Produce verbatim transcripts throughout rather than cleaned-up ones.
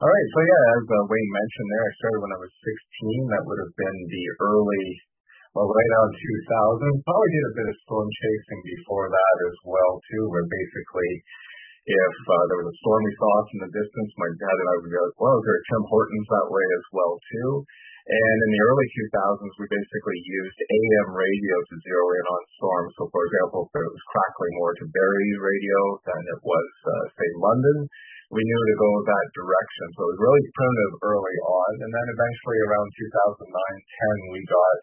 All right. So yeah, as uh, Wayne mentioned there, I started when I was sixteen. That would have been the early, well, right on two thousand. Probably did a bit of storm chasing before that as well too, where basically if uh, there was a storm we saw off in the distance, my dad and I would go, well, is there a Tim Hortons that way as well too? And in the early two thousands, we basically used A M radio to zero in on storms. So for example, if it was crackling more to Barrie's radio than it was, uh, say, London, we knew to go that direction. So it was really primitive early on. And then eventually around two thousand nine, ten, we got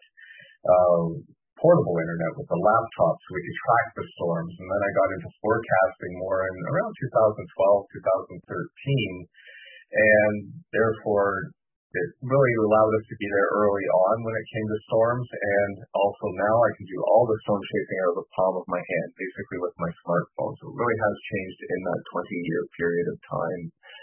um, portable internet with the laptop so we could track the storms. And then I got into forecasting more in around two thousand twelve, two thousand thirteen. And therefore, it really allowed us to be there early on when it came to storms. And also now I can do all the storm chasing out of the palm of my hand, basically with my smartphone. So it really has changed in that twenty-year period of time.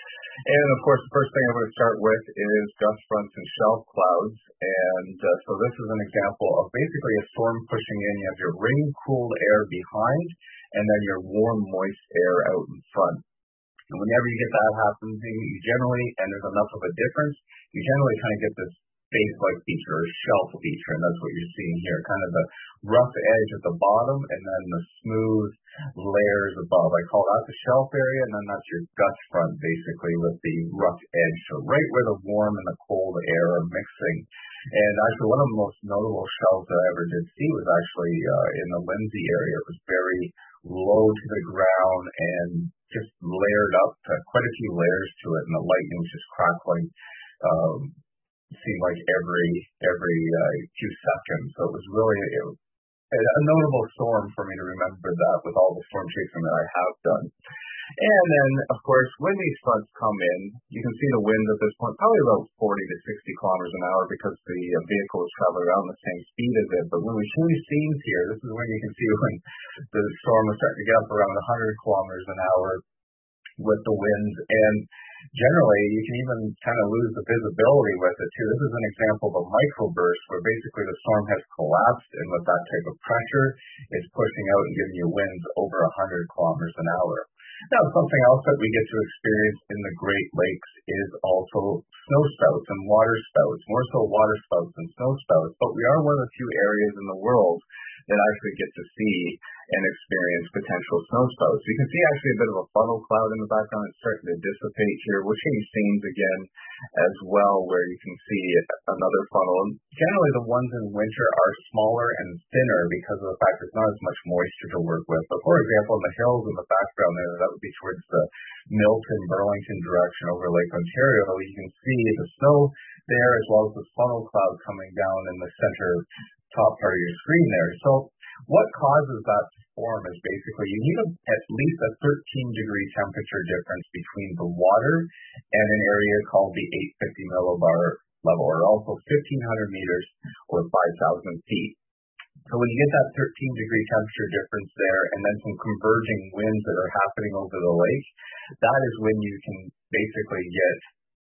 And of course, the first thing I'm going to start with is gust fronts and shelf clouds. And uh, so this is an example of basically a storm pushing in. You have your rain-cooled air behind, and then your warm, moist air out in front. And whenever you get that happening, you generally, and there's enough of a difference, you generally kind of get this base-like feature or shelf feature, and that's what you're seeing here, kind of the rough edge at the bottom and then the smooth layers above. I call that the shelf area, and then that's your gust front, basically, with the rough edge. So right where the warm and the cold air are mixing. And actually, one of the most notable shelves that I ever did see was actually uh, in the Lindsay area. It was very low to the ground and just layered up, uh, quite a few layers to it, and the lightning was just crackling. Um, seemed like every every uh, few seconds. So it was really it was a notable storm for me to remember that with all the storm chasing that I have done. And then, of course, when these fronts come in, you can see the wind at this point, probably about forty to sixty kilometers an hour because the uh, vehicle is traveling around the same speed as it. But when we change scenes here, this is when you can see when the storm is starting to get up around one hundred kilometers an hour with the winds. And generally, you can even kind of lose the visibility with it too. This is an example of a microburst where basically the storm has collapsed, and with that type of pressure, it's pushing out and giving you winds over one hundred kilometers an hour. Now, something else that we get to experience in the Great Lakes is also snow spouts and water spouts, more so water spouts than snow spouts, but we are one of the few areas in the world that actually get to see and experience potential snow spouts. You can see actually a bit of a funnel cloud in the background. It's starting to dissipate here. We'll change scenes again as well, where you can see another funnel. And generally, the ones in winter are smaller and thinner because of the fact there's not as much moisture to work with. But for example, in the hills in the background there, that would be towards the Milton, Burlington direction over Lake Ontario. You can see the snow there as well as the funnel cloud coming down in the center top part of your screen there. So what causes that to form is basically you need a, at least a thirteen degree temperature difference between the water and an area called the eight hundred fifty millibar level, or also fifteen hundred meters or five thousand feet. So when you get that thirteen degree temperature difference there and then some converging winds that are happening over the lake, that is when you can basically get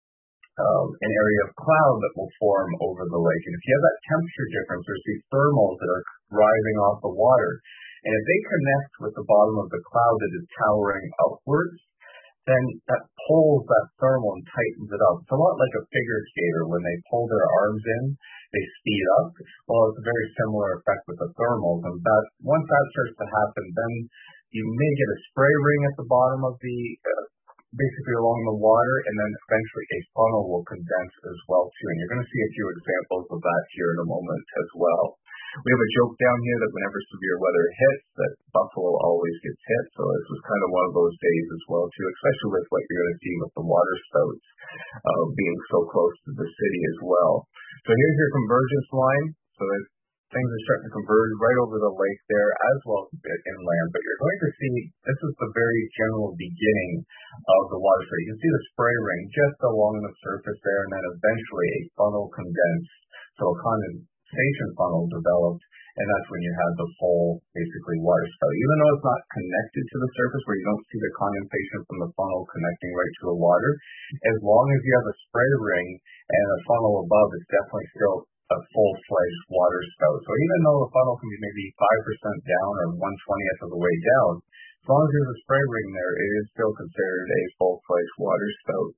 Um, an area of cloud that will form over the lake. And if you have that temperature difference, there's these thermals that are rising off the water. And if they connect with the bottom of the cloud that is towering upwards, then that pulls that thermal and tightens it up. It's a lot like a figure skater. When they pull their arms in, they speed up. Well, it's a very similar effect with the thermals. And that once that starts to happen, then you may get a spray ring at the bottom of the uh, basically along the water, and then eventually a funnel will condense as well too. And you're going to see a few examples of that here in a moment as well. We have a joke down here that whenever severe weather hits, that Buffalo always gets hit. So this was kind of one of those days as well too, especially with what you're going to see with the water spouts uh, being so close to the city as well. So here's your convergence line. So there's things are starting to converge right over the lake there as well as a bit inland. But you're going to see, this is the very general beginning of the water spray. You can see the spray ring just along the surface there, and then eventually a funnel condensed. So a condensation funnel developed, and that's when you have the full, basically, water spout. Even though it's not connected to the surface where you don't see the condensation from the funnel connecting right to the water, as long as you have a spray ring and a funnel above, it's definitely still a full-fledged water spout. So even though the funnel can be maybe five percent down or one twentieth of the way down, as long as there's a spray ring there, it is still considered a full-fledged water spout.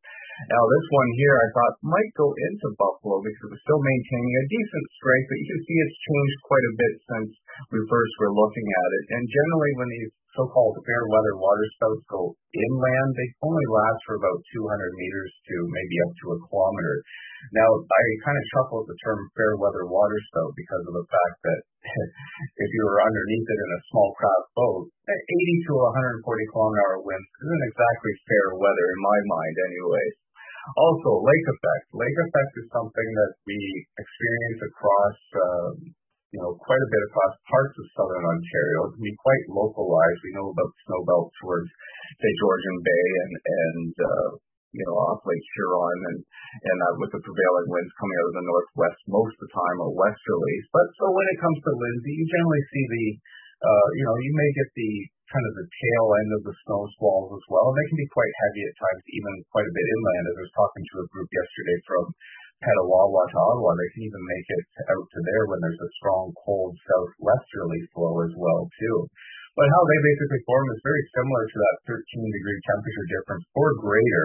Now, this one here I thought might go into Buffalo because it was still maintaining a decent strength, but you can see it's changed quite a bit since we first were looking at it. And generally, when these so-called fair weather water spouts go inland, they only last for about two hundred meters to maybe up to a kilometer. Now, I kind of chuckle at the term fair weather water spout because of the fact that if you were underneath it in a small craft boat, eighty to one hundred forty kilometer hour winds isn't exactly fair weather in my mind anyways. Also, lake effect. Lake effect is something that we experience across, um, you know, quite a bit across parts of southern Ontario. It can be quite localized. We know about the snow belt towards, say, Georgian Bay and, and uh, you know, off Lake Huron, and, and uh, with the prevailing winds coming out of the northwest most of the time or westerlies. But so when it comes to Lindsay, you generally see the, uh, you know, you may get the kind of the tail end of the snow squalls as well. They can be quite heavy at times, even quite a bit inland. As I was talking to a group yesterday from Petawawa to Ottawa, they can even make it out to there when there's a strong, cold southwesterly flow as well, too. But how they basically form is very similar to that thirteen degree temperature difference or greater.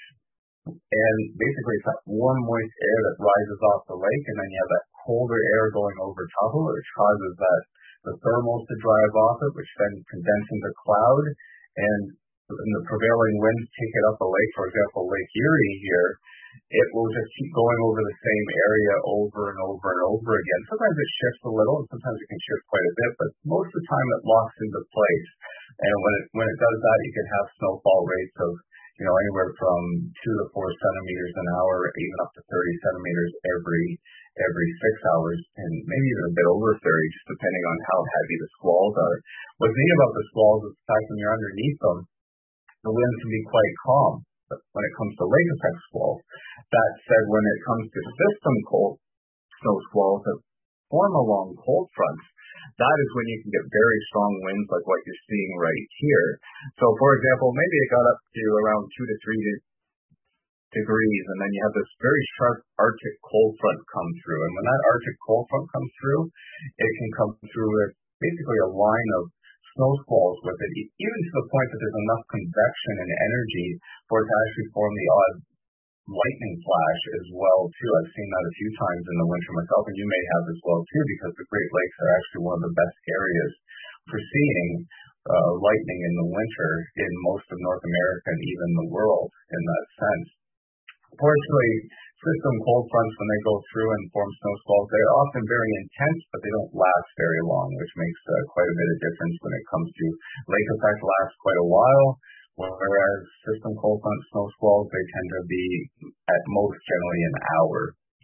And basically it's that warm, moist air that rises off the lake, and then you have that colder air going over top of it, which causes that the thermals to drive off it, which then condense into cloud, and when the prevailing winds take it up the lake, for example, Lake Erie here, it will just keep going over the same area over and over and over again. Sometimes it shifts a little, and sometimes it can shift quite a bit, but most of the time it locks into place. And when it when it does that, you can have snowfall rates of, you know, anywhere from two to four centimeters an hour, even up to thirty centimeters every every six hours, and maybe even a bit over thirty, just depending on how heavy the squalls are. What's neat about the squalls is the fact when you're underneath them, the winds can be quite calm. But when it comes to lake effect squalls, that said, when it comes to system cold snow squalls that form along cold fronts, that is when you can get very strong winds like what you're seeing right here. So, for example, maybe it got up to around two to three degrees, and then you have this very sharp Arctic cold front come through. And when that Arctic cold front comes through, it can come through with basically a line of snow squalls with it, even to the point that there's enough convection and energy for it to actually form the odd lightning flash as well, too. I've seen that a few times in the winter myself, and you may have as well, too, because the Great Lakes are actually one of the best areas for seeing uh, lightning in the winter in most of North America and even the world in that sense. Fortunately, system cold fronts, when they go through and form snow squalls, they're often very intense, but they don't last very long, which makes uh, quite a bit of difference when it comes to lake effect. Lasts quite a while, whereas system cold front snow squalls, they tend to be at most generally an hour.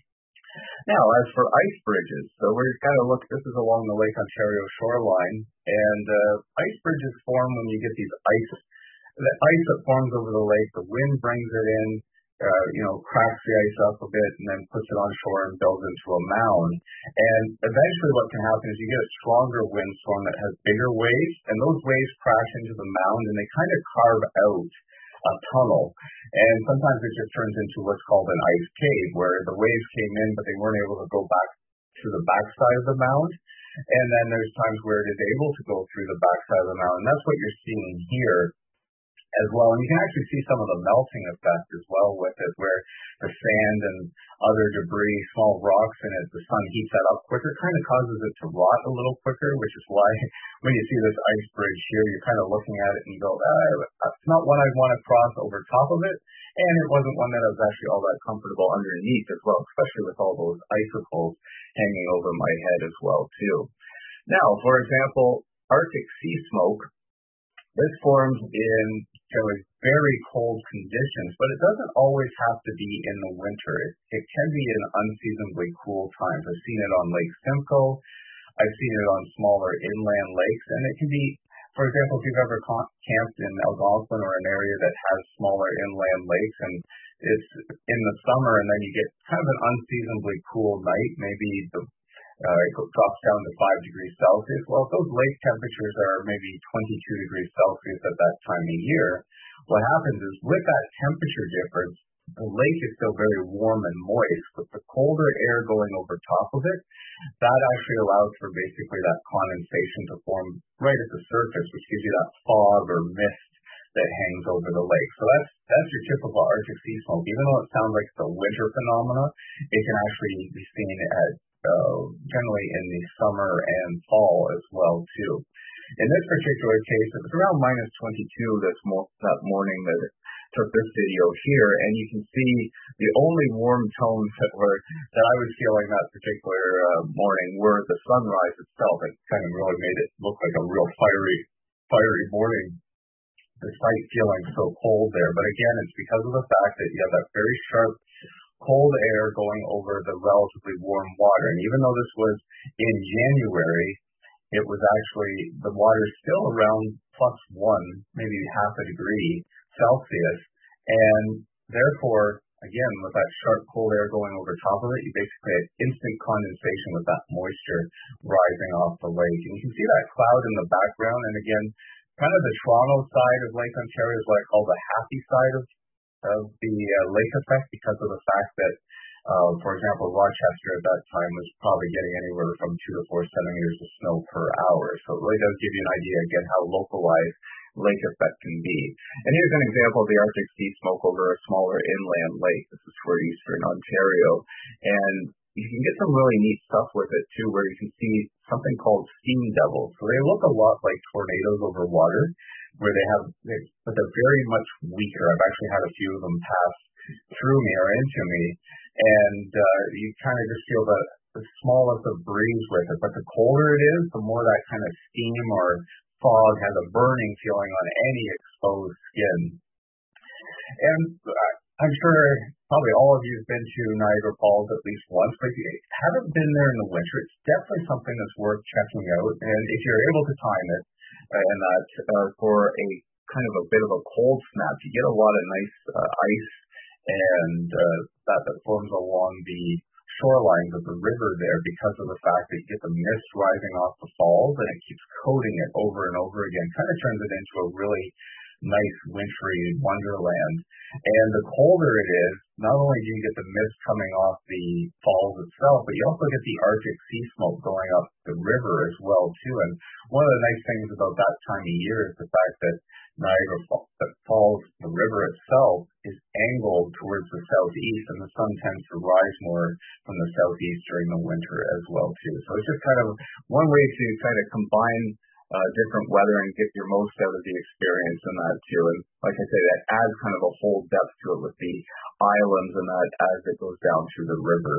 Now, as for ice bridges, so we're kind of look, this is along the Lake Ontario shoreline, and uh, ice bridges form when you get these ice, the ice that forms over the lake, the wind brings it in, Uh, you know, cracks the ice up a bit and then puts it on shore and builds into a mound. And eventually what can happen is you get a stronger windstorm that has bigger waves, and those waves crash into the mound and they kind of carve out a tunnel. And sometimes it just turns into what's called an ice cave, where the waves came in but they weren't able to go back to the backside of the mound. And then there's times where it is able to go through the backside of the mound. And that's what you're seeing here as well. And you can actually see some of the melting effect as well with it, where the sand and other debris, small rocks in it, the sun heats that up quicker, kind of causes it to rot a little quicker, which is why when you see this ice bridge here, you're kind of looking at it and you go, ah, that's not one I'd want to cross over top of it. And it wasn't one that I was actually all that comfortable underneath as well, especially with all those icicles hanging over my head as well, too. Now, for example, Arctic sea smoke. This forms in generally very cold conditions, but it doesn't always have to be in the winter. It, it can be in unseasonably cool times. I've seen it on Lake Simcoe. I've seen it on smaller inland lakes, and it can be, for example, if you've ever camped in Algonquin or an area that has smaller inland lakes, and it's in the summer, and then you get kind of an unseasonably cool night, maybe the Uh, it drops down to five degrees Celsius. Well, if those lake temperatures are maybe twenty-two degrees Celsius at that time of year, what happens is with that temperature difference, the lake is still very warm and moist, but the colder air going over top of it, that actually allows for basically that condensation to form right at the surface, which gives you that fog or mist that hangs over the lake. So that's that's your typical Arctic sea smoke. Even though it sounds like it's a winter phenomena, it can actually be seen at uh, generally in the summer and fall as well too. In this particular case, it was around minus twenty-two this mo- that morning that it took this video here, and you can see the only warm tones that were that I was feeling that particular uh, morning were the sunrise itself. It kind of really made it look like a real fiery, fiery morning, despite feeling so cold there. But again, it's because of the fact that you have that very sharp, cold air going over the relatively warm water. And even though this was in January, it was actually, the water still around plus one, maybe half a degree Celsius. And therefore, again, with that sharp cold air going over top of it, you basically had instant condensation with that moisture rising off the lake. And you can see that cloud in the background. And again, kind of the Toronto side of Lake Ontario is what I call the happy side of, of the uh, lake effect, because of the fact that Uh, for example, Rochester at that time was probably getting anywhere from two to four centimeters of snow per hour. So it really does give you an idea, again, how localized lake effect can be. And here's an example of the Arctic sea smoke over a smaller inland lake. This is for eastern Ontario. And you can get some really neat stuff with it, too, where you can see something called steam devils. So they look a lot like tornadoes over water, where they have, they, but they're very much weaker. I've actually had a few of them pass through me or into me, and uh, you kind of just feel the, the smallest of breeze with it. But the colder it is, the more that kind of steam or fog has a burning feeling on any exposed skin. And uh, I'm sure probably all of you have been to Niagara Falls at least once, but if you haven't been there in the winter, it's definitely something that's worth checking out. And if you're able to time it, uh, and that uh, for a kind of a bit of a cold snap, you get a lot of nice uh, ice and uh, that, that forms along the shorelines of the river there, because of the fact that you get the mist rising off the falls and it keeps coating it over and over again. Kind of turns it into a really nice wintry wonderland. And the colder it is, not only do you get the mist coming off the falls itself, but you also get the Arctic sea smoke going up the river as well too. And one of the nice things about that time of year is the fact that Niagara Falls, the river itself, is angled towards the southeast, and the sun tends to rise more from the southeast during the winter as well too. So it's just kind of one way to kind of combine uh, different weather and get your most out of the experience in that too. And like I say, that adds kind of a whole depth to it with the islands and that as it goes down through the river.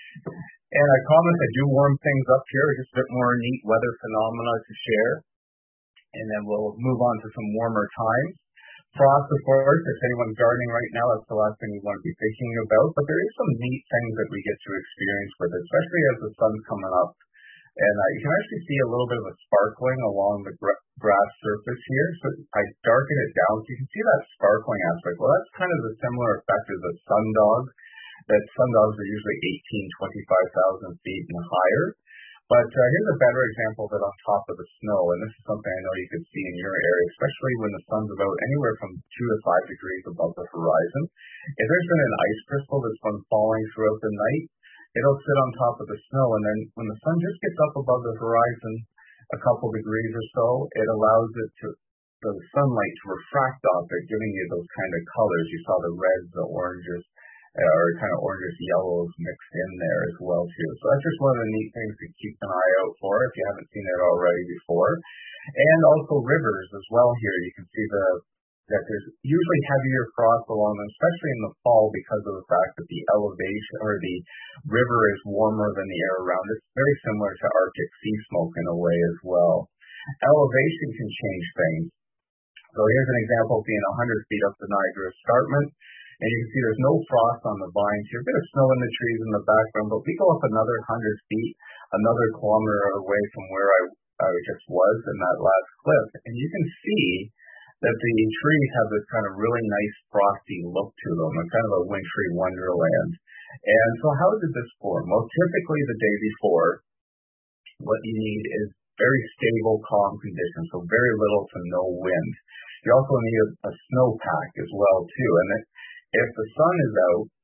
And I promise I do warm things up here, just a bit more neat weather phenomena to share. And then we'll move on to some warmer times. Frost, of course, if anyone's gardening right now, that's the last thing you want to be thinking about. But there is some neat things that we get to experience with it, especially as the sun's coming up. And uh, you can actually see a little bit of a sparkling along the gra- grass surface here. So I darken it down so you can see that sparkling aspect. Well, that's kind of a similar effect as a sundog. That sundogs are usually eighteen, twenty-five thousand feet and higher. But uh, here's a better example of it on top of the snow, and this is something I know you can see in your area, especially when the sun's about anywhere from two to five degrees above the horizon. If there's been an ice crystal that's been falling throughout the night, it'll sit on top of the snow, and then when the sun just gets up above the horizon a couple degrees or so, it allows it to, the sunlight to refract off it, giving you those kind of colors. You saw the reds, the oranges, or kind of oranges, yellows mixed in there as well too. So that's just one of the neat things to keep an eye out for if you haven't seen it already before. And also rivers as well here. You can see the that there's usually heavier frost along them, especially in the fall, because of the fact that the elevation or the river is warmer than the air around it. It's very similar to Arctic sea smoke in a way as well. Elevation can change things. So here's an example of being one hundred feet up the Niagara Escarpment. And you can see there's no frost on the vines here. A bit of snow in the trees in the background, but we go up another one hundred feet, another kilometer away from where I, I just was in that last clip. And you can see that the trees have this kind of really nice frosty look to them, a kind of a wintry wonderland. And so how did this form? Well, typically the day before, what you need is very stable, calm conditions, so very little to no wind. You also need a, a snowpack as well, too. And it, if the sun is out,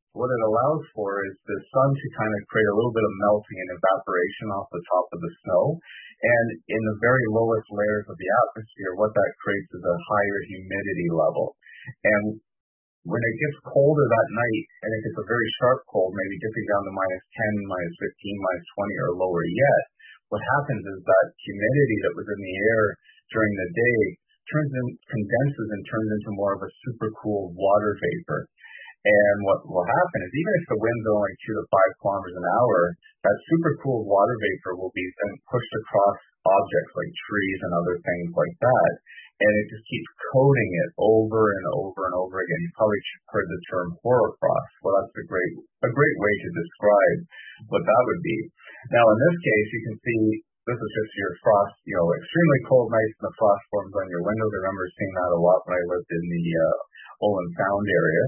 what it allows for is the sun to kind of create a little bit of melting and evaporation off the top of the snow. And in the very lowest layers of the atmosphere, what that creates is a higher humidity level. And when it gets colder that night, and it gets a very sharp cold, maybe dipping down to minus ten, minus fifteen, minus twenty, or lower yet, what happens is that humidity that was in the air during the day turns in, condenses and turns into more of a supercooled water vapor. And what will happen is even if the wind's only two to five kilometers an hour, that supercooled water vapor will be then pushed across objects like trees and other things like that. And it just keeps coating it over and over and over again. You probably heard the term hoarfrost. Well, that's a great a great way to describe what that would be. Now, in this case, you can see this is just your frost, you know, extremely cold nights and the frost forms on your windows. I remember seeing that a lot when I lived in the uh, Olin Sound area.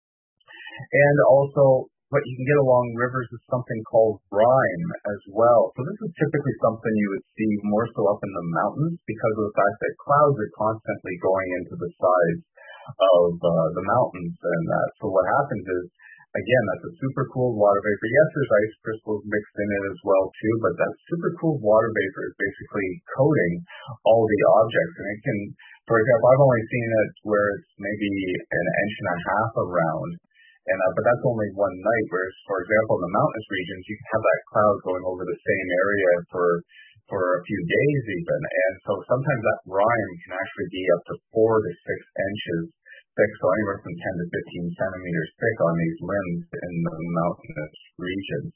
And also, what you can get along rivers is something called brine as well. So this is typically something you would see more so up in the mountains because of the fact that clouds are constantly going into the sides of uh, the mountains. And that. So what happens is, again, that's a super cooled water vapor. Yes, there's ice crystals mixed in it as well too, but that super cooled water vapor is basically coating all the objects. And it can, for example, I've only seen it where it's maybe an inch and a half around. And uh, but that's only one night. Whereas, for example, in the mountainous regions, you can have that cloud going over the same area for for a few days even. And so sometimes that brine can actually be up to four to six inches thick, so anywhere from ten to fifteen centimeters thick on these limbs in the mountainous regions.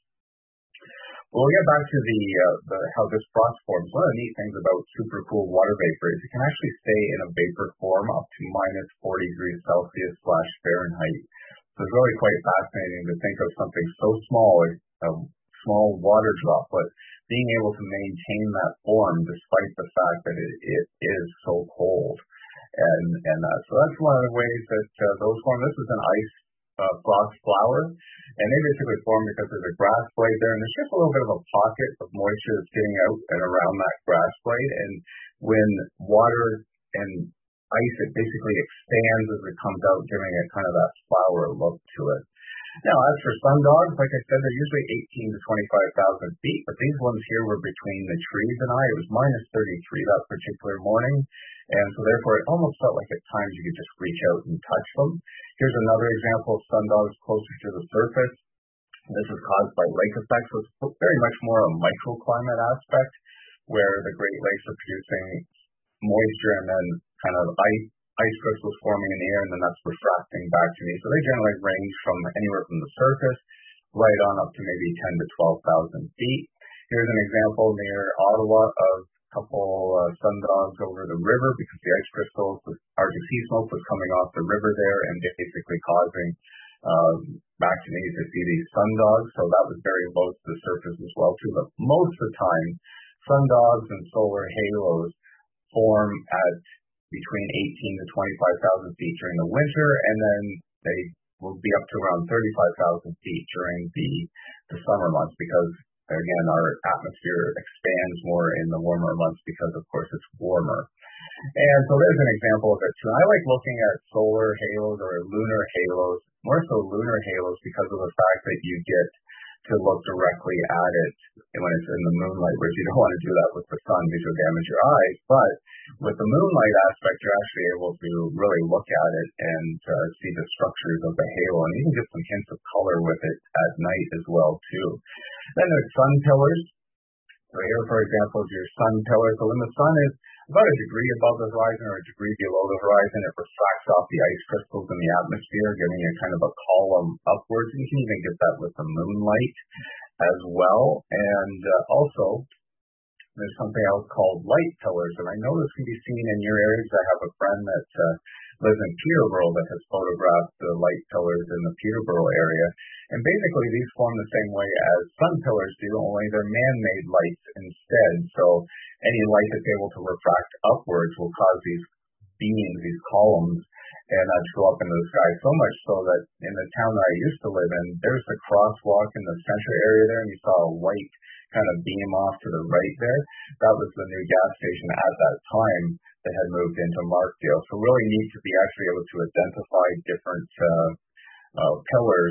Well, we'll get back to the, uh, the how this frost forms. One of the neat things about supercooled water vapor is it can actually stay in a vapor form up to minus forty degrees Celsius slash Fahrenheit. So it's really quite fascinating to think of something so small, a small water droplet, being able to maintain that form despite the fact that it, it is so cold. And and uh, so that's one of the ways that uh, those form. This is an ice uh, frost flower, and they basically form because there's a grass blade there, and there's just a little bit of a pocket of moisture that's getting out and around that grass blade. And when water and ice, it basically expands as it comes out, giving it kind of that flower look to it. Now, as for sundogs, like I said, they're usually eighteen to twenty-five thousand feet, but these ones here were between the trees and I. It was minus thirty-three that particular morning, and so therefore it almost felt like at times you could just reach out and touch them. Here's another example of sundogs closer to the surface. This is caused by lake effects, so it's very much more a microclimate aspect, where the Great Lakes are producing moisture and then kind of ice, ice crystals forming in the air, and then that's refracting back to me. So they generally range from anywhere from the surface right on up to maybe ten to twelve thousand feet. Here's an example near Ottawa of a couple uh, sundogs over the river because the ice crystals, the R G C smoke was coming off the river there and basically causing um, back to me to see these sundogs. So that was very low to the surface as well too. But most of the time, sundogs and solar halos form at between eighteen to twenty-five thousand feet during the winter, and then they will be up to around thirty-five thousand feet during the, the summer months because, again, our atmosphere expands more in the warmer months because, of course, it's warmer. And so there's an example of it, too. I like looking at solar halos or lunar halos, more so lunar halos because of the fact that you get to look directly at it when it's in the moonlight, whereas you don't want to do that with the sun because you'll damage your eyes. But with the moonlight aspect, you're actually able to really look at it and uh, see the structures of the halo, and even get some hints of color with it at night as well, too. Then there's sun pillars. So here, for example, is your sun pillar. So when the sun is about a degree above the horizon or a degree below the horizon, it refracts off the ice crystals in the atmosphere, giving it kind of a column upwards. And you can even get that with the moonlight as well. And uh, also, there's something else called light pillars. And I know this can be seen in your areas. I have a friend that uh, lives in Peterborough that has photographed the light pillars in the Peterborough area. And basically, these form the same way as sun pillars do, only they're man-made lights instead. So any light that's able to refract upwards will cause these beams, these columns, and uh, to go up into the sky, so much so that in the town that I used to live in, there's a crosswalk in the center area there, and you saw a white kind of beam off to the right there. That was the new gas station at that time that had moved into Markdale. So really neat to be actually able to identify different uh, uh, pillars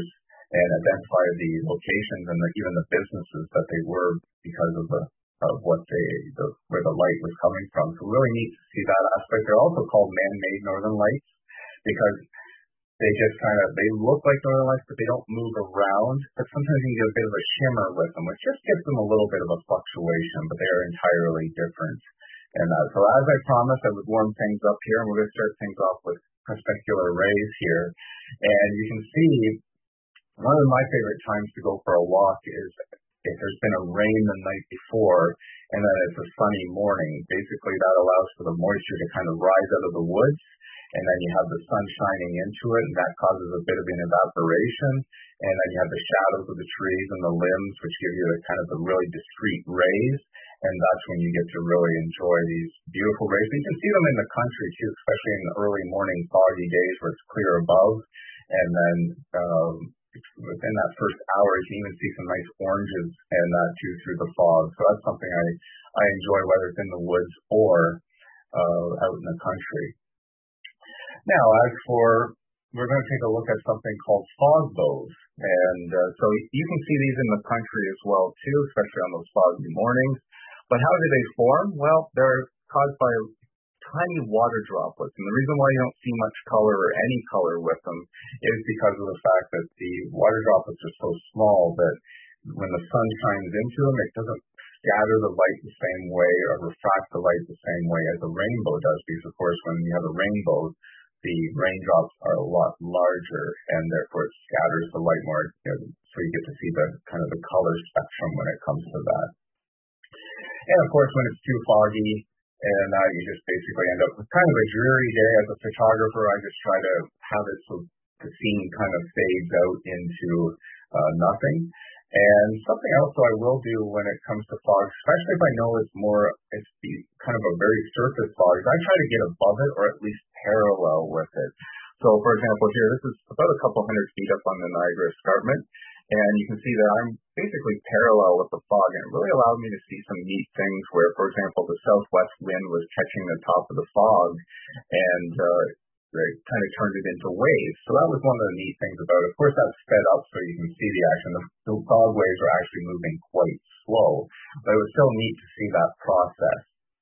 and identify the locations and the, even the businesses that they were because of the of what they the, where the light was coming from. So really neat to see that aspect. They're also called man-made northern lights because they just kind of they look like northern lights, but they don't move around. But sometimes you can get a bit of a shimmer with them, which just gives them a little bit of a fluctuation. But they are entirely different. And uh, so, as I promised, I would warm things up here, and we're going to start things off with perpendicular rays here. And you can see one of my favorite times to go for a walk is if there's been a rain the night before, and then it's a sunny morning. Basically, that allows for the moisture to kind of rise out of the woods, and then you have the sun shining into it, and that causes a bit of an evaporation. And then you have the shadows of the trees and the limbs, which give you a kind of the really discrete rays. And that's when you get to really enjoy these beautiful rays. You can see them in the country too, especially in the early morning foggy days where it's clear above. And then um, within that first hour, you can even see some nice oranges and that too through the fog. So that's something I, I enjoy, whether it's in the woods or uh, out in the country. Now, as for, we're going to take a look at something called fog bows. And uh, so you can see these in the country as well too, especially on those foggy mornings. But how do they form? Well, they're caused by tiny water droplets. And the reason why you don't see much color or any color with them is because of the fact that the water droplets are so small that when the sun shines into them, it doesn't scatter the light the same way or refract the light the same way as a rainbow does. Because, of course, when you have a rainbow, the raindrops are a lot larger, and therefore it scatters the light more. You know, so you get to see the kind of the color spectrum when it comes to that. And of course, when it's too foggy, and uh, you just basically end up with kind of a dreary day as a photographer, I just try to have it so the scene kind of fades out into uh, nothing. And something else that I will do when it comes to fog, especially if I know it's more, it's the kind of a very surface fog, is I try to get above it or at least parallel with it. So, for example, here, this is about a couple hundred feet up on the Niagara Escarpment. And you can see that I'm basically parallel with the fog, and it really allowed me to see some neat things where, for example, the southwest wind was catching the top of the fog, and uh, it kind of turned it into waves. So that was one of the neat things about it. Of course, that's sped up so you can see the action. The, the fog waves are actually moving quite slow, but it was still neat to see that process.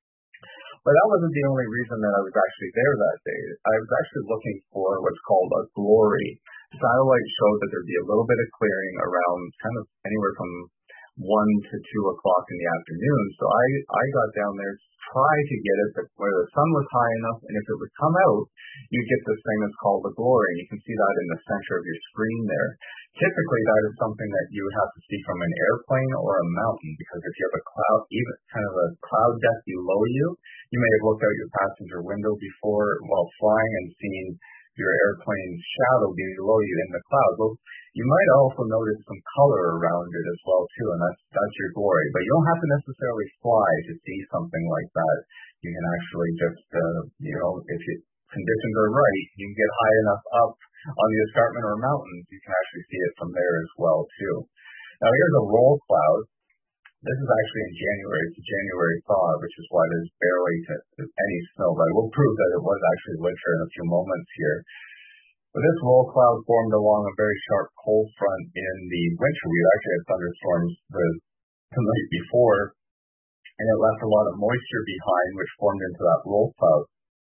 But that wasn't the only reason that I was actually there that day. I was actually looking for what's called a glory. Satellite showed that there'd be a little bit of clearing around kind of anywhere from one to two o'clock in the afternoon. So I, I got down there to try to get it where the sun was high enough, and if it would come out, you get this thing that's called the glory. And you can see that in the center of your screen there. Typically, that is something that you would have to see from an airplane or a mountain, because if you have a cloud, even kind of a cloud deck below you, you may have looked out your passenger window before while flying and seen your airplane's shadow below you in the cloud. Well, you might also notice some color around it as well too, and that's that's your glory. But you don't have to necessarily fly to see something like that. You can actually just, uh, you know, if you, conditions are right, you can get high enough up on the escarpment or mountains, you can actually see it from there as well too. Now here's a roll cloud. This is actually in January. It's a January thaw, which is why there's barely any snow. But I will prove that it was actually winter in a few moments here. But this roll cloud formed along a very sharp cold front in the winter. We actually had thunderstorms the, the night before, and it left a lot of moisture behind, which formed into that roll cloud.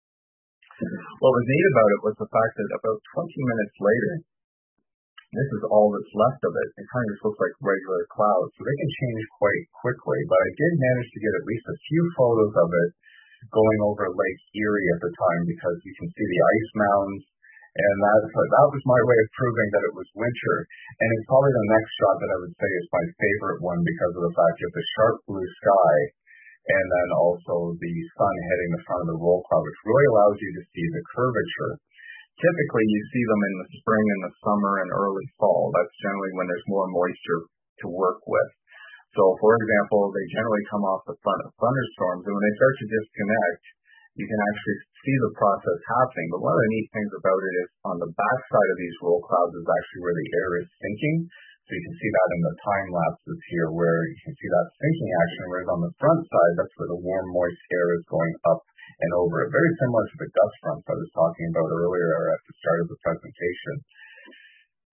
What was neat about it was the fact that about twenty minutes later, this is all that's left of it. It kind of just looks like regular clouds. So they can change quite quickly. But I did manage to get at least a few photos of it going over Lake Erie at the time, because you can see the ice mounds. And that, that was my way of proving that it was winter. And it's probably the next shot that I would say is my favorite one, because of the fact you have the sharp blue sky and then also the sun hitting the front of the roll cloud, which really allows you to see the curvature. Typically, you see them in the spring and the summer and early fall. That's generally when there's more moisture to work with. So, for example, they generally come off the front of thunderstorms, and when they start to disconnect, you can actually see the process happening. But one of the neat things about it is on the back side of these roll clouds is actually where the air is sinking. So you can see that in the time lapses here, where you can see that sinking action, whereas on the front side, that's where the warm, moist air is going up and over it. Very similar to the gust fronts I was talking about earlier at the start of the presentation.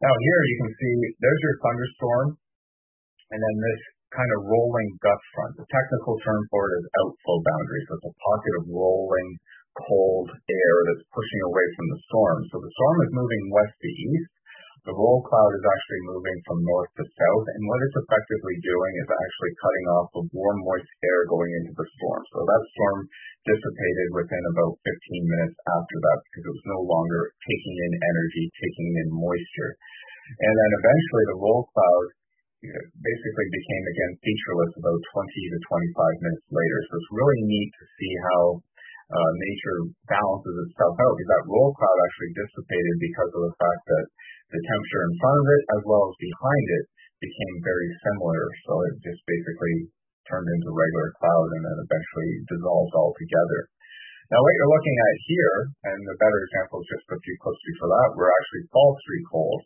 Now here you can see there's your thunderstorm, and then this kind of rolling gust front. The technical term for it is outflow boundary. So it's a pocket of rolling cold air that's pushing away from the storm. So the storm is moving west to east. The roll cloud is actually moving from north to south, and what it's effectively doing is actually cutting off the warm, moist air going into the storm. So that storm dissipated within about fifteen minutes after that because it was no longer taking in energy, taking in moisture. And then eventually the roll cloud basically became again featureless about twenty to twenty-five minutes later. So it's really neat to see how uh, nature balances itself out, because that roll cloud actually dissipated because of the fact that the temperature in front of it as well as behind it became very similar. So it just basically turned into regular cloud and then eventually dissolved altogether. Now what you're looking at here, and the better example is just a few clips before that, were actually fall streak holes.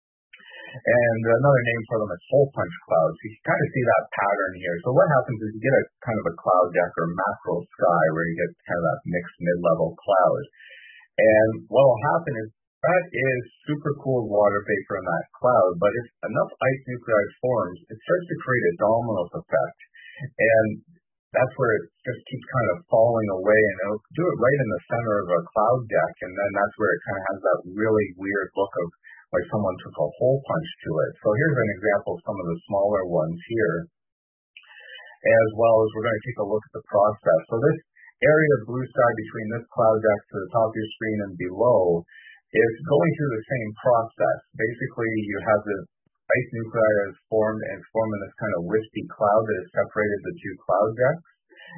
And another name for them is hole punch clouds. You can kind of see that pattern here. So what happens is you get a kind of a cloud deck or macro sky where you get kind of that mixed mid-level cloud. And what will happen is that is super cooled water vapor in that cloud, but if enough ice nuclei forms, it starts to create a domino effect. And that's where it just keeps kind of falling away, and it'll do it right in the center of a cloud deck, and then that's where it kind of has that really weird look of like someone took a hole punch to it. So here's an example of some of the smaller ones here, as well as we're going to take a look at the process. So this area of blue sky between this cloud deck to the top of your screen and below is going through the same process. Basically, you have the ice nuclei that is formed and it's forming this kind of wispy cloud that has separated the two cloud decks,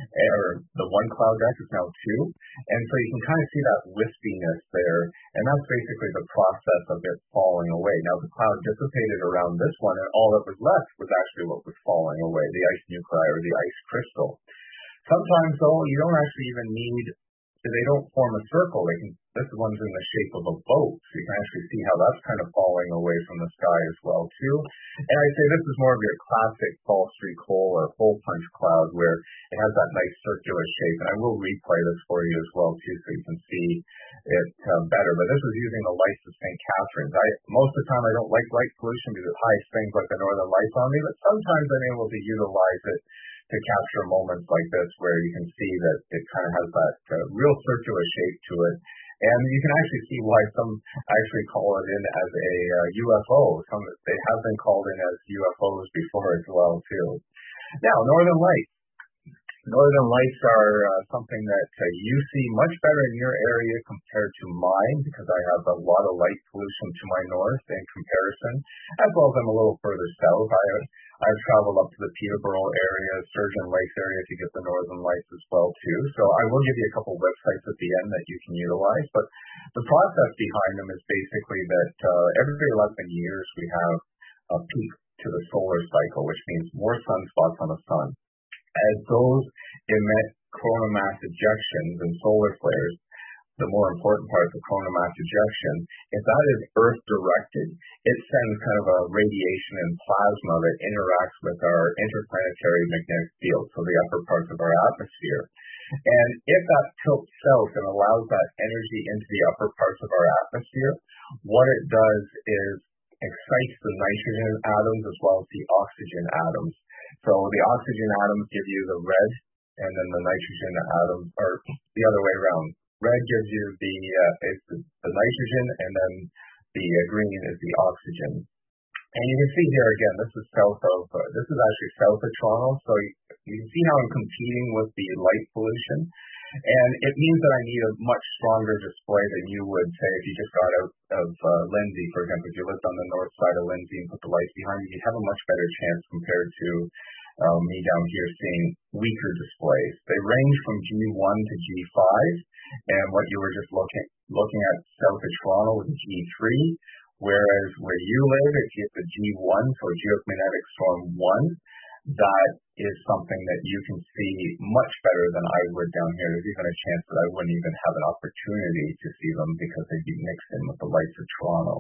or the one cloud deck is now two. And so you can kind of see that wispiness there, and that's basically the process of it falling away. Now the cloud dissipated around this one, and all that was left was actually what was falling away, the ice nuclei or the ice crystal. Sometimes though, you don't actually even need, they don't form a circle. They can, this one's in the shape of a boat, so you can actually see how that's kind of falling away from the sky as well too. And I'd say this is more of your classic fall streak hole or hole punch cloud where it has that nice circular shape. And I will replay this for you as well too, so you can see it uh, better. But this is using the lights of Saint Catharines. I most of the time I don't like light pollution because it hides things like the Northern Lights on me, but sometimes I'm able to utilize it to capture moments like this where you can see that it kind of has that uh, real circular shape to it. And you can actually see why some actually call it in as a uh, U F O. Some, they have been called in as U F Os before as well too. Now, Northern Lights. Northern Lights are uh, something that uh, you see much better in your area compared to mine, because I have a lot of light pollution to my north in comparison, as well as I'm a little further south. I have, I've traveled up to the Peterborough area, Sturgeon Lakes area to get the Northern Lights as well too. So I will give you a couple websites at the end that you can utilize, but the process behind them is basically that uh, every eleven years we have a peak to the solar cycle, which means more sunspots on the sun. As those emit coronal mass ejections and solar flares, the more important part of the coronal mass ejection, if that is Earth directed, it sends kind of a radiation and plasma that interacts with our interplanetary magnetic field, so the upper parts of our atmosphere. And if that tilts south and allows that energy into the upper parts of our atmosphere, what it does is excites the nitrogen atoms as well as the oxygen atoms. So the oxygen atoms give you the red, and then the nitrogen atoms, or the other way around. Red gives you the, uh, it's the, the nitrogen, and then the uh, green is the oxygen. And you can see here again, this is south of, uh, this is actually south of Toronto, so you, you can see how I'm competing with the light pollution. And it means that I need a much stronger display than you would, say, if you just got out of uh, Lindsay, for example. If you lived on the north side of Lindsay and put the lights behind you, you'd have a much better chance compared to uh, me down here seeing weaker displays. They range from G one to G five, and what you were just looking looking at south of Toronto was G three, whereas where you live, if you hit the G one, so geomagnetic storm one, that is something that you can see much better than I would down here. There's even a chance that I wouldn't even have an opportunity to see them because they'd be mixed in with the lights of Toronto.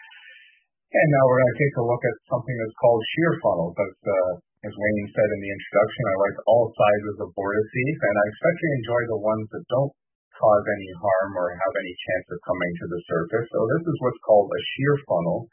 And now we're going to take a look at something that's called shear funnels. As, uh, as Wayne said in the introduction, I like all sizes of vortices, and I especially enjoy the ones that don't cause any harm or have any chance of coming to the surface. So this is what's called a shear funnel.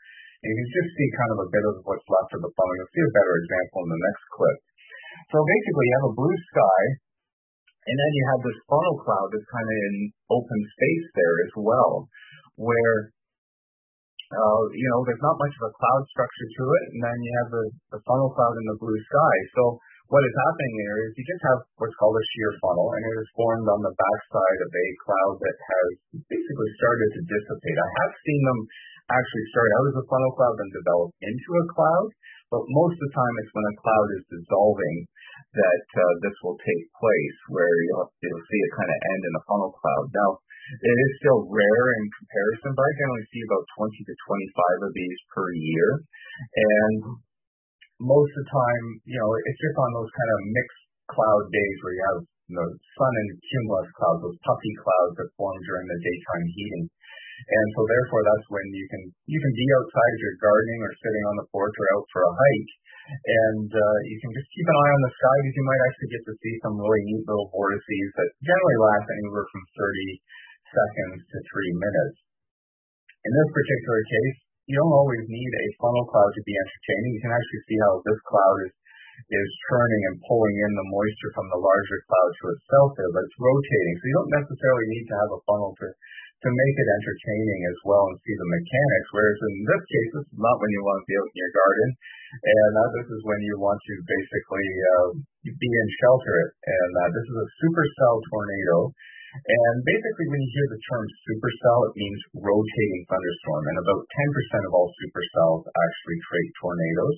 You can just see kind of a bit of what's left of the funnel. You'll see a better example in the next clip. So basically, you have a blue sky, and then you have this funnel cloud that's kind of in open space there as well, where uh, you know there's not much of a cloud structure to it, and then you have the, the funnel cloud in the blue sky. So what is happening there is you just have what's called a shear funnel, and it is formed on the backside of a cloud that has basically started to dissipate. I have seen them actually start out as a funnel cloud and develop into a cloud, but most of the time it's when a cloud is dissolving that uh, this will take place, where you'll, you'll see it kind of end in a funnel cloud. Now, it is still rare in comparison, but I generally see about twenty to twenty-five of these per year, and most of the time, you know, it's just on those kind of mixed cloud days where you have you know, sun and cumulus clouds, those puffy clouds that form during the daytime heating. And so therefore that's when you can you can be outside if you're gardening or sitting on the porch or out for a hike, and uh, you can just keep an eye on the sky, because you might actually get to see some really neat little vortices that generally last anywhere from thirty seconds to three minutes. In this particular case, you don't always need a funnel cloud to be entertaining. You can actually see how this cloud is is turning and pulling in the moisture from the larger cloud to itself there, but it's rotating. So you don't necessarily need to have a funnel to, to make it entertaining as well and see the mechanics, whereas in this case, this is not when you want to be out in your garden, and uh, this is when you want to basically uh, be in shelter. And uh, this is a supercell tornado. And basically, when you hear the term supercell, it means rotating thunderstorm, and about ten percent of all supercells actually create tornadoes.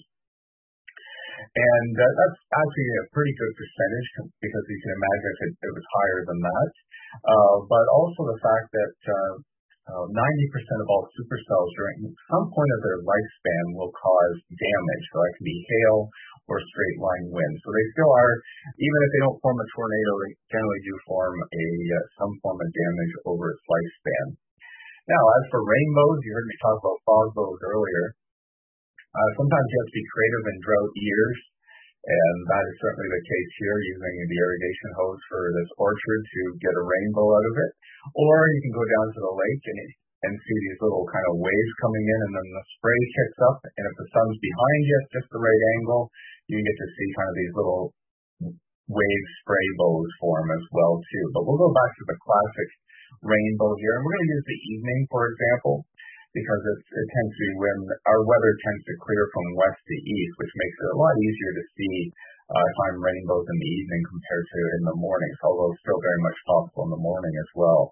And uh, that's actually a pretty good percentage, because you can imagine if it, it was higher than that. Uh, but also the fact that uh, uh, ninety percent of all supercells during some point of their lifespan will cause damage. So that can be hail or straight line wind. So they still are, even if they don't form a tornado, they generally do form a uh, some form of damage over its lifespan. Now, as for rainbows, you heard me talk about fog bows earlier. Uh, sometimes you have to be creative in drought years, and that is certainly the case here, using the irrigation hose for this orchard to get a rainbow out of it. Or you can go down to the lake and, and see these little kind of waves coming in, and then the spray kicks up, and if the sun's behind you at just the right angle, you get to see kind of these little wave spray bows form as well too. But we'll go back to the classic rainbow here, and we're going to use the evening, for example, because it's, it tends to be when our weather tends to clear from west to east, which makes it a lot easier to see uh, time rainbows in the evening compared to in the morning, although it's still very much possible in the morning as well.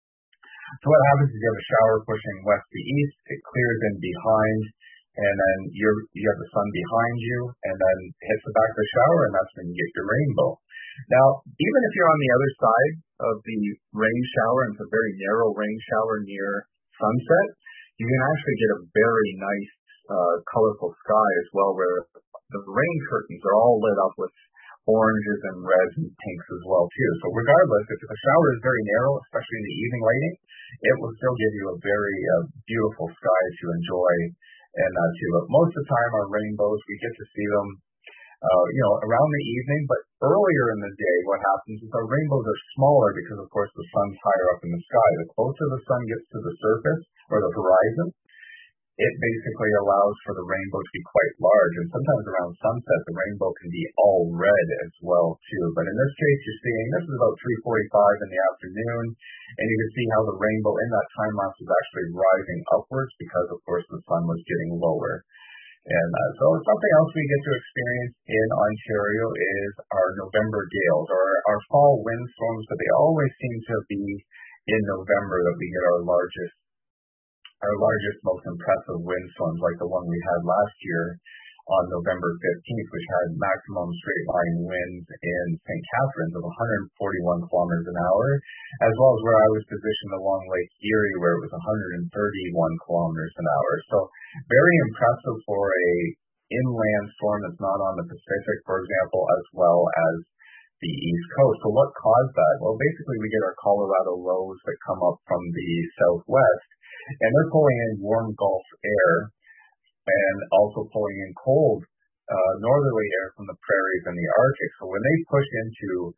So what happens is you have a shower pushing west to east, it clears in behind, and then you're, you have the sun behind you, and then hits the back of the shower, and that's when you get your rainbow. Now, even if you're on the other side of the rain shower, and it's a very narrow rain shower near sunset, you can actually get a very nice, uh, colorful sky as well, where the rain curtains are all lit up with oranges and reds and pinks as well too. So regardless, if the shower is very narrow, especially in the evening lighting, it will still give you a very uh, beautiful sky to enjoy. And uh, too, but most of the time our rainbows, we get to see them, uh, you know, around the evening. But earlier in the day, what happens is our rainbows are smaller because, of course, the sun's higher up in the sky. The closer the sun gets to the surface or the horizon, it basically allows for the rainbow to be quite large. And sometimes around sunset, the rainbow can be all red as well too. But in this case, you're seeing this is about three forty-five in the afternoon, and you can see how the rainbow in that time lapse is actually rising upwards because, of course, the sun was getting lower. And uh, so something else we get to experience in Ontario is our November gales, or our fall windstorms, but they always seem to be in November that we get our largest our largest, most impressive windstorms, like the one we had last year on November fifteenth, which had maximum straight line winds in Saint Catharines of one hundred forty-one kilometers an hour, as well as where I was positioned along Lake Erie, where it was one hundred thirty-one kilometers an hour. So very impressive for a inland storm that's not on the Pacific, for example, as well as the East Coast. So what caused that? Well, basically we get our Colorado lows that come up from the southwest, and they're pulling in warm Gulf air and also pulling in cold uh, northerly air from the prairies and the Arctic. So when they push into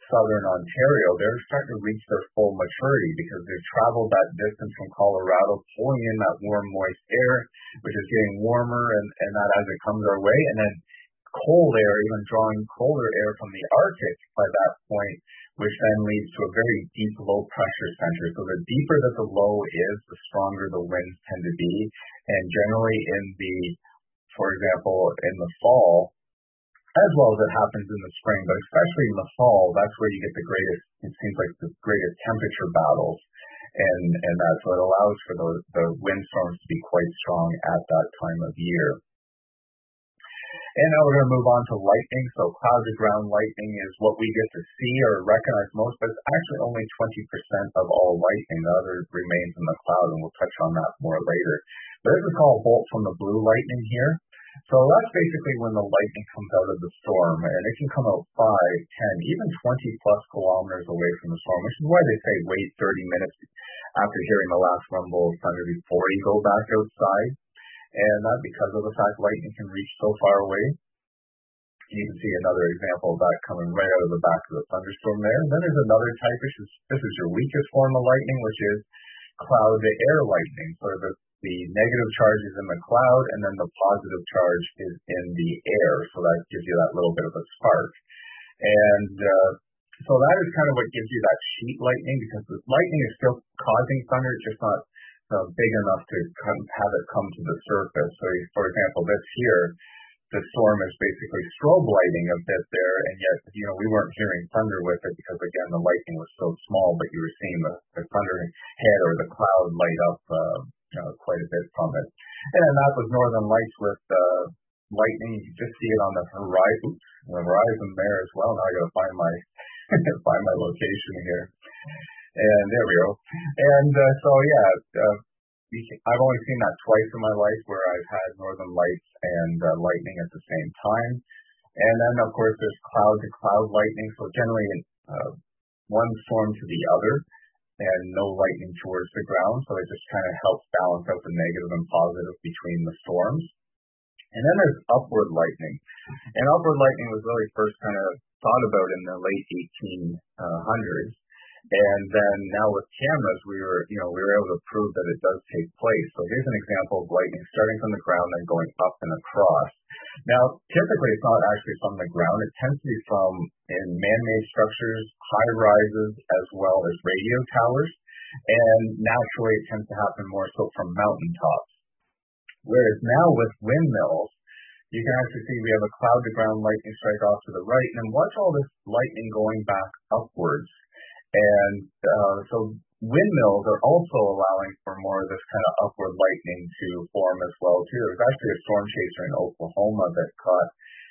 southern Ontario, they're starting to reach their full maturity because they've traveled that distance from Colorado, pulling in that warm, moist air, which is getting warmer, and, and that as it comes our way, and then cold air, even drawing colder air from the Arctic by that point, which then leads to a very deep low pressure center. So the deeper that the low is, the stronger the winds tend to be. And generally in the, for example, in the fall, as well as it happens in the spring, but especially in the fall, that's where you get the greatest, it seems like the greatest temperature battles. And, and that's what allows for the, the windstorms to be quite strong at that time of year. And now we're going to move on to lightning. So cloud-to-ground lightning is what we get to see or recognize most, but it's actually only twenty percent of all lightning. The other remains in the cloud, and we'll touch on that more later. But this is called bolt from the blue lightning here. So that's basically when the lightning comes out of the storm, and it can come out five, ten, even twenty plus kilometers away from the storm, which is why they say wait thirty minutes after hearing the last rumble of thunder before you go back outside. And that because of the fact lightning can reach so far away. You can see another example of that coming right out of the back of the thunderstorm there. And then there's another type, which is, this is your weakest form of lightning, which is cloud-to-air lightning. So the, the negative charge is in the cloud, and then the positive charge is in the air. So that gives you that little bit of a spark. And uh, so that is kind of what gives you that sheet lightning, because the lightning is still causing thunder, it's just not Uh, big enough to come, have it come to the surface. So, for example, this here, the storm is basically strobe lighting a bit there, and yet, you know, we weren't hearing thunder with it because, again, the lightning was so small, but you were seeing the, the thunder head or the cloud light up uh, you know, quite a bit from it. And then that was Northern Lights with uh, lightning. You can just see it on the horizon, the horizon there as well. Now I got to find my find my location here. And there we go. And uh, so, yeah, uh, I've only seen that twice in my life where I've had northern lights and uh, lightning at the same time. And then, of course, there's cloud-to-cloud lightning. So generally uh, one storm to the other and no lightning towards the ground. So it just kind of helps balance out the negative and positive between the storms. And then there's upward lightning. And upward lightning was really first kind of thought about in the late eighteen hundreds. And then now with cameras, we were, you know, we were able to prove that it does take place. So here's an example of lightning starting from the ground and going up and across. Now, typically it's not actually from the ground. It tends to be from in man-made structures, high rises, as well as radio towers. And naturally it tends to happen more so from mountaintops. Whereas now with windmills, you can actually see we have a cloud-to-ground lightning strike off to the right. And then watch all this lightning going back upwards. And uh, so windmills are also allowing for more of this kind of upward lightning to form as well, too. There was actually a storm chaser in Oklahoma that caught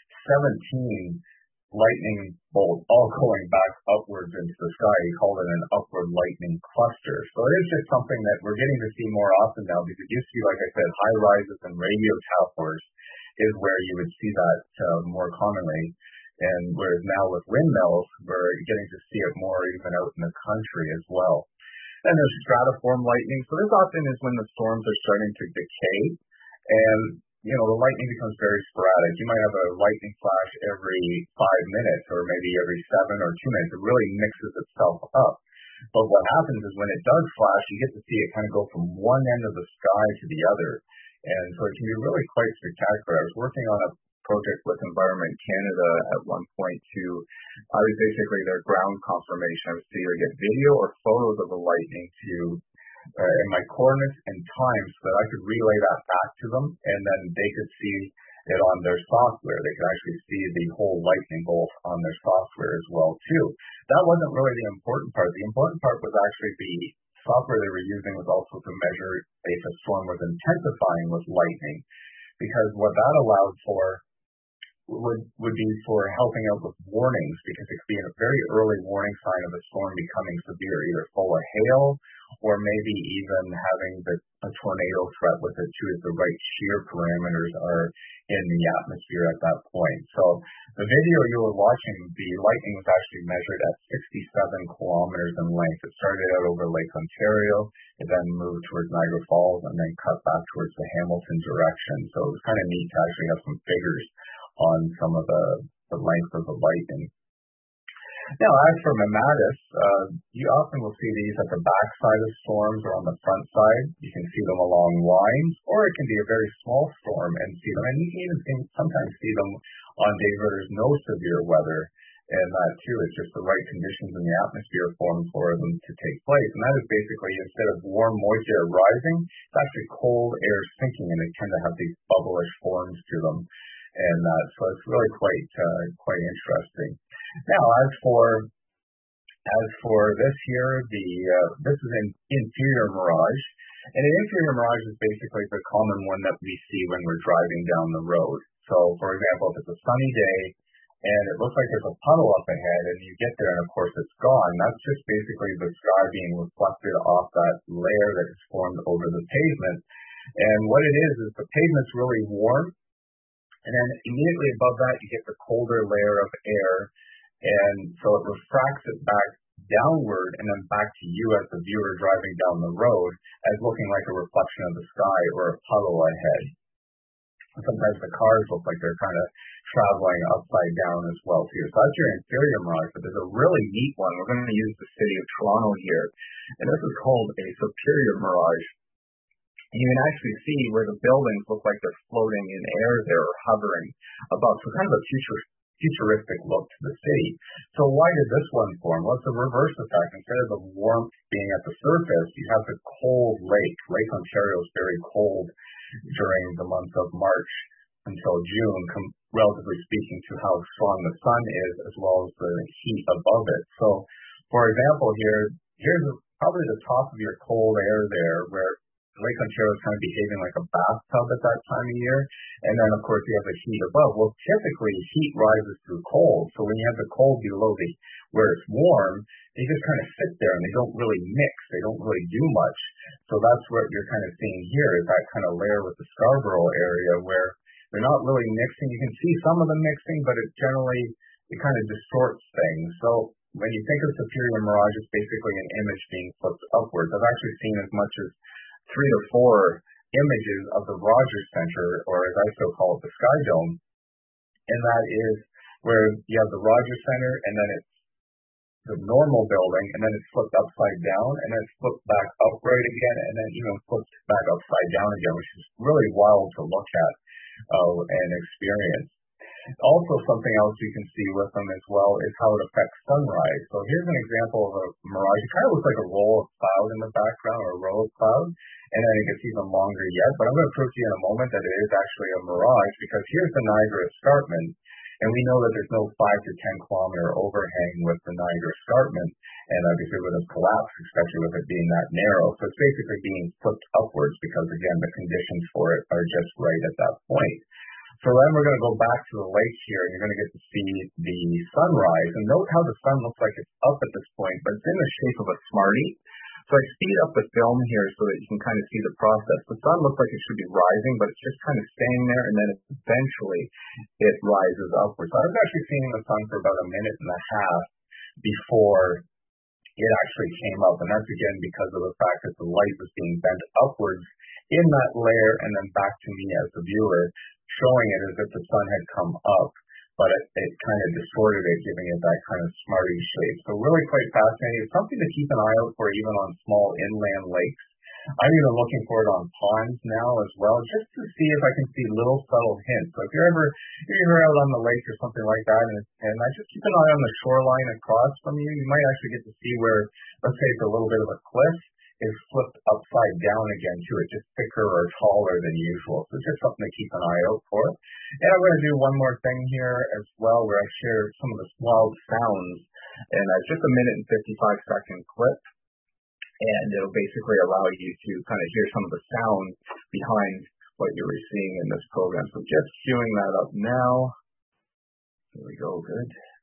seventeen lightning bolts all going back upwards into the sky. He called it an upward lightning cluster. So it is just something that we're getting to see more often now, because it used to be, like I said, high rises and radio towers is where you would see that uh, more commonly. And whereas now with windmills, we're getting to see it more even out in the country as well. Then there's stratiform lightning. So this often is when the storms are starting to decay, and you know the lightning becomes very sporadic. You might have a lightning flash every five minutes, or maybe every seven or two minutes. It really mixes itself up. But what happens is when it does flash, you get to see it kind of go from one end of the sky to the other, and so it can be really quite spectacular. I was working on a project with Environment Canada at one point to, I was basically their ground confirmation. I would see either get video or photos of the lightning to, uh, in my coordinates and time, so that I could relay that back to them, and then they could see it on their software. They could actually see the whole lightning bolt on their software as well, too. That wasn't really the important part. The important part was actually the software they were using was also to measure if a storm was intensifying with lightning, because what that allowed for would would be for helping out with warnings, because it could be a very early warning sign of a storm becoming severe, either full of hail or maybe even having the, a tornado threat with it too, if the right shear parameters are in the atmosphere at that point. So the video you were watching, the lightning was actually measured at sixty-seven kilometers in length. It started out over Lake Ontario, it then moved towards Niagara Falls, and then cut back towards the Hamilton direction. So it was kind of neat to actually have some figures on some of the, the length of the lightning. Now, as for Mamatis, uh, you often will see these at the back side of storms or on the front side. You can see them along lines, or it can be a very small storm and see them. And you can even see, sometimes see them on days where there's no severe weather. And that too is just the right conditions in the atmosphere form for them to take place. And that is basically, instead of warm, moist air rising, it's actually cold air sinking, and they tend to have these bubblish forms to them. And uh, so it's really quite uh, quite interesting. Now, as for as for this here, the uh, this is an inferior mirage, and an inferior mirage is basically the common one that we see when we're driving down the road. So, for example, if it's a sunny day and it looks like there's a puddle up ahead, and you get there and of course it's gone, that's just basically the sky being reflected off that layer that is formed over the pavement. And what it is is the pavement's really warm. And then immediately above that, you get the colder layer of air. And so it refracts it back downward and then back to you as the viewer driving down the road as looking like a reflection of the sky or a puddle ahead. Sometimes the cars look like they're kind of traveling upside down as well too. So that's your inferior mirage, but there's a really neat one. We're going to use the city of Toronto here. And this is called a superior mirage. You can actually see where the buildings look like they're floating in air there or hovering above. So kind of a future, futuristic look to the city. So why did this one form? Well, it's a reverse effect. Instead of the warmth being at the surface, you have the cold lake. Lake Ontario is very cold during the months of March until June, com- relatively speaking to how strong the sun is as well as the heat above it. So, for example, here, here's probably the top of your cold air there where Lake Ontario is kind of behaving like a bathtub at that time of year. And then, of course, you have the heat above. Well, typically, heat rises through cold. So when you have the cold below the where it's warm, they just kind of sit there and they don't really mix. They don't really do much. So that's what you're kind of seeing here is that kind of layer with the Scarborough area where they're not really mixing. You can see some of them mixing, but it generally, it kind of distorts things. So when you think of superior mirage, it's basically an image being flipped upwards. I've actually seen as much as three to four images of the Rogers Center, or as I still call it, the Sky Dome. And that is where you have the Rogers Center, and then it's the normal building, and then it's flipped upside down, and then it's flipped back upright again, and then even flipped back upside down again, which is really wild to look at uh, and experience. Also, something else you can see with them as well is how it affects sunrise. So here's an example of a mirage. It kind of looks like a roll of cloud in the background, or a row of cloud, and then it gets even longer yet. But I'm going to prove to you in a moment that it is actually a mirage, because here's the Niagara Escarpment, and we know that there's no five to ten kilometer overhang with the Niagara Escarpment, and obviously with a collapse, especially with it being that narrow. So it's basically being flipped upwards because, again, the conditions for it are just right at that point. So then we're going to go back to the lake here, and you're going to get to see the sunrise. And note how the sun looks like it's up at this point, but it's in the shape of a Smartie. So I speed up the film here so that you can kind of see the process. The sun looks like it should be rising, but it's just kind of staying there, and then eventually it rises upwards. So I was actually seeing the sun for about a minute and a half before it actually came up, and that's again because of the fact that the light was being bent upwards in that layer and then back to me as the viewer, showing it as if the sun had come up, but it, it kind of distorted it, giving it that kind of Smartie shape. So really quite fascinating. It's something to keep an eye out for even on small inland lakes. I'm even looking for it on ponds now as well, just to see if I can see little subtle hints. So if you're ever if you're ever out on the lake or something like that, and, and I just keep an eye on the shoreline across from you, you might actually get to see where, let's say it's a little bit of a cliff, is flipped upside down again too. It's just thicker or taller than usual. So it's just something to keep an eye out for. And I'm going to do one more thing here as well, where I share some of the wild sounds, and uh, just a minute and fifty-five second clip. And it'll basically allow you to kind of hear some of the sound behind what you were seeing in this program. So just queuing that up now. Here we go, good.